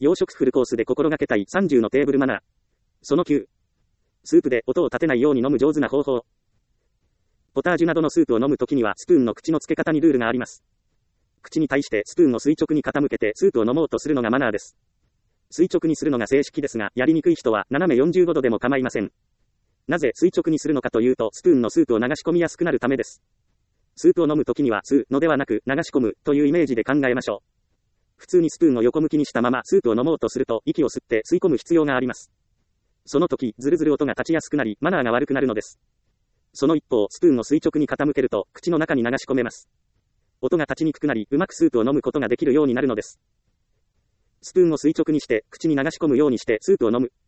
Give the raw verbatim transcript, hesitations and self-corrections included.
洋食フルコースで心がけたいさんじゅうのテーブルマナー。そのきゅう。スープで音を立てないように飲む上手な方法。ポタージュなどのスープを飲むときにはスプーンの口の付け方にルールがあります。口に対してスプーンを垂直に傾けてスープを飲もうとするのがマナーです。垂直にするのが正式ですが、やりにくい人は斜めよんじゅうごどでも構いません。なぜ垂直にするのかというと、スプーンのスープを流し込みやすくなるためです。スープを飲むときには吸うのではなく流し込むというイメージで考えましょう。普通にスプーンを横向きにしたままスープを飲もうとすると息を吸って吸い込む必要があります。その時、ズルズル音が立ちやすくなり、マナーが悪くなるのです。その一方、スプーンを垂直に傾けると口の中に流し込めます。音が立ちにくくなり、うまくスープを飲むことができるようになるのです。スプーンを垂直にして口に流し込むようにしてスープを飲む。